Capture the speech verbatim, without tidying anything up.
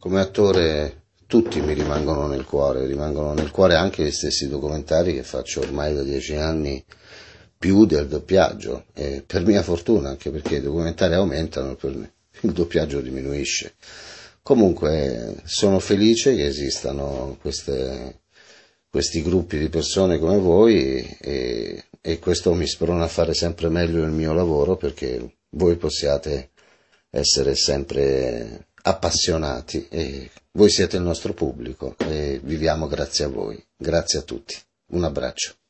come attore tutti mi rimangono nel cuore, rimangono nel cuore anche gli stessi documentari che faccio ormai da dieci anni, più del doppiaggio, e per mia fortuna, anche perché i documentari aumentano, per il doppiaggio diminuisce. Comunque sono felice che esistano queste, questi gruppi di persone come voi e, e questo mi sprona a fare sempre meglio il mio lavoro, perché voi possiate essere sempre appassionati e voi siete il nostro pubblico e viviamo grazie a voi. Grazie a tutti. Un abbraccio.